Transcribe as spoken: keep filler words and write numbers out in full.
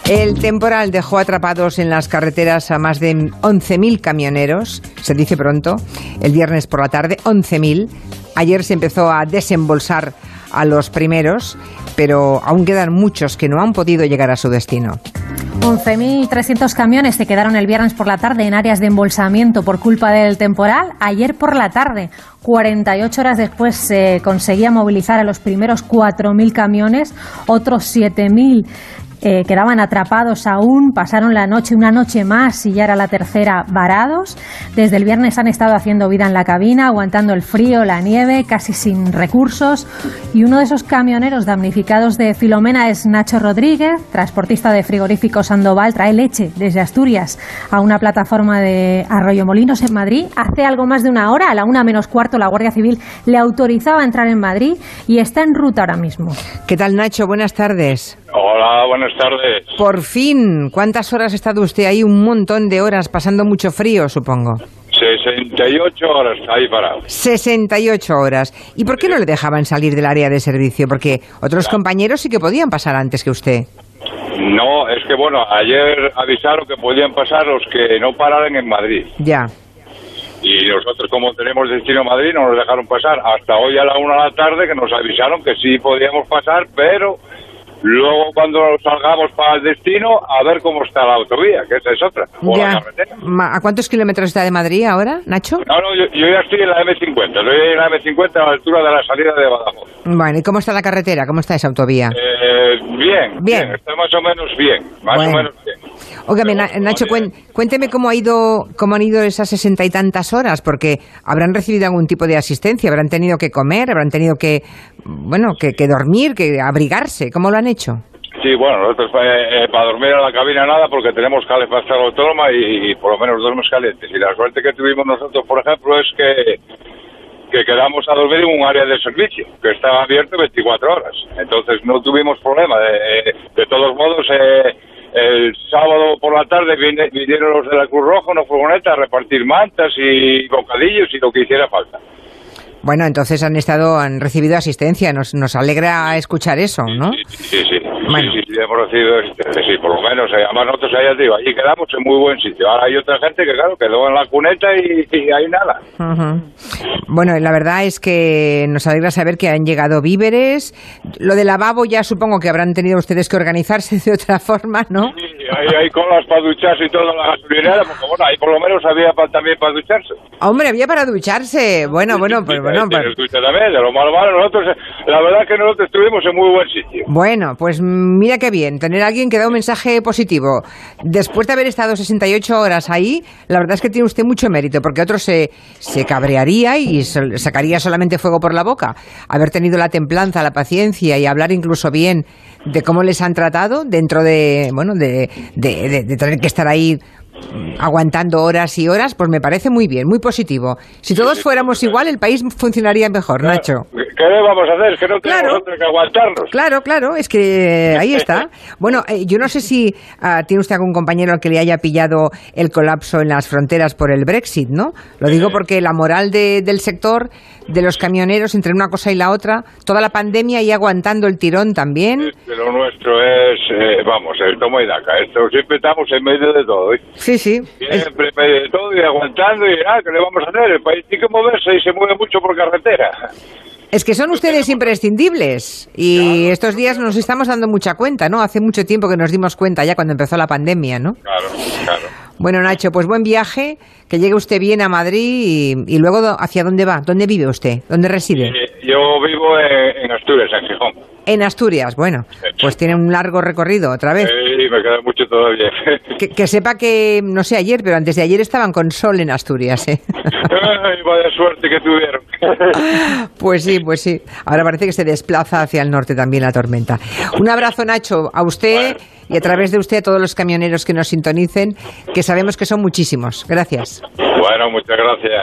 El temporal dejó atrapados en las carreteras a más de once mil camioneros, se dice pronto, el viernes por la tarde, once mil. Ayer se empezó a desembolsar a los primeros, pero aún quedan muchos que no han podido llegar a su destino. once mil trescientos camiones se quedaron el viernes por la tarde en áreas de embolsamiento por culpa del temporal. Ayer por la tarde, cuarenta y ocho horas después, se conseguía movilizar a los primeros cuatro mil camiones, otros siete mil Eh, quedaban atrapados aún, pasaron la noche, una noche más y ya era la tercera varados. Desde el viernes han estado haciendo vida en la cabina, aguantando el frío, la nieve, casi sin recursos. Y uno de esos camioneros damnificados de Filomena es Nacho Rodríguez, transportista de frigorífico Sandoval, trae leche desde Asturias a una plataforma de Arroyomolinos en Madrid. Hace algo más de una hora, a la una menos cuarto, la Guardia Civil le autorizaba a entrar en Madrid y está en ruta ahora mismo. ¿Qué tal, Nacho? Buenas tardes. Hola, buenas tardes. Por fin, ¿cuántas horas ha estado usted ahí? Un montón de horas, pasando mucho frío, supongo. sesenta y ocho horas ahí parado. sesenta y ocho horas. ¿Y por qué no le dejaban salir del área de servicio? Porque otros compañeros sí que podían pasar antes que usted. No, es que bueno, ayer avisaron que podían pasar los que no pararan en Madrid. Ya. Y nosotros, como tenemos destino a Madrid, no nos dejaron pasar. Hasta hoy a la una de la tarde que nos avisaron que sí podíamos pasar, pero luego cuando salgamos para el destino, a ver cómo está la autovía, que esa es otra, o Ya. la carretera. ¿A cuántos kilómetros está de Madrid ahora, Nacho? No, no, yo, yo ya estoy en la eme cincuenta, estoy en la eme cincuenta a la altura de la salida de Badajoz. Bueno, ¿y cómo está la carretera? ¿Cómo está esa autovía? Eh, bien, bien, Bien. está más o menos bien, más Bueno. o menos bien. Óigame, Pero, Na- Nacho, oye, cuen- cuénteme cómo ha ido, cómo han ido esas sesenta y tantas horas, porque habrán recibido algún tipo de asistencia, habrán tenido que comer, habrán tenido que, bueno, que, que dormir, que abrigarse. ¿Cómo lo han hecho? Sí, bueno, nosotros eh, eh, para dormir en la cabina nada porque tenemos calefacción autónoma y, y por lo menos duermes calientes. Y la suerte que tuvimos nosotros, por ejemplo, es que, que quedamos a dormir en un área de servicio que estaba abierto veinticuatro horas. Entonces no tuvimos problema. De, de todos modos, eh, el sábado por la tarde vine- vinieron los de la Cruz Roja, una furgoneta, a repartir mantas y bocadillos y lo que hiciera falta. Bueno, entonces han estado, han recibido asistencia. Nos, nos alegra escuchar eso, ¿no? Sí, sí, sí. Bueno. Sí, sí, sí, hemos recibido, este, sí, por lo menos. eh, Además, nosotros allá arriba, allí quedamos en muy buen sitio. Ahora hay otra gente que, claro, quedó en la cuneta y, y hay nada. Ujú. Bueno, la verdad es que nos alegra saber que han llegado víveres. Lo del lavabo ya supongo que habrán tenido ustedes que organizarse de otra forma, ¿no? Sí, hay, hay colas para ducharse y todo en la gasolinera, porque bueno, ahí por lo menos había pa- también para ducharse. Hombre, había para ducharse. Bueno, bueno, pues bueno. Ahí pues- tienes ducha también, de lo malo malo, nosotros, eh, la verdad que nosotros estuvimos en muy buen sitio. Bueno, pues mira qué bien, tener a alguien que da un mensaje positivo. Después de haber estado sesenta y ocho horas ahí, la verdad es que tiene usted mucho mérito, porque otro se, se cabrearía y sol- sacaría solamente fuego por la boca. Haber tenido la templanza, la paciencia y hablar incluso bien de cómo les han tratado dentro de, bueno, de, de, de- de tener que estar ahí mm, aguantando horas y horas, pues me parece muy bien, muy positivo. Si todos fuéramos igual, el país funcionaría mejor, Nacho. ¿Qué le vamos a hacer? Es que no tenemos Claro. nosotros que aguantarnos. Claro, claro, es que ahí está. Bueno, eh, yo no sé si ah, tiene usted algún compañero al que le haya pillado el colapso en las fronteras por el Brexit, ¿no? Lo digo porque la moral de- del sector, de los camioneros, entre una cosa y la otra, toda la pandemia y aguantando el tirón también. Este, lo nuestro es, eh, vamos, el toma y daca. Esto siempre estamos en medio de todo. ¿eh? Sí, sí. Es- Siempre en medio de todo y aguantando y ah, ¿qué le vamos a hacer? El país tiene que moverse y se mueve mucho por carretera. Es que son ustedes imprescindibles y estos días nos estamos dando mucha cuenta, ¿no? Hace mucho tiempo que nos dimos cuenta ya cuando empezó la pandemia, ¿no? Claro, claro. Bueno, Nacho, pues buen viaje, que llegue usted bien a Madrid y, y luego ¿hacia dónde va? ¿Dónde vive usted? ¿Dónde reside? Eh, Yo vivo en, en Asturias, en Gijón. En Asturias, bueno, pues tiene un largo recorrido otra vez. Eh, y me queda mucho todavía. Que, que sepa que, no sé ayer, pero antes de ayer estaban con sol en Asturias, ¿eh? Ay, vaya suerte que tuvieron. Pues sí, pues sí. Ahora parece que se desplaza hacia el norte también la tormenta. Un abrazo, Nacho, a usted y a través de usted a todos los camioneros que nos sintonicen, que sabemos que son muchísimos. Gracias. Bueno, muchas gracias.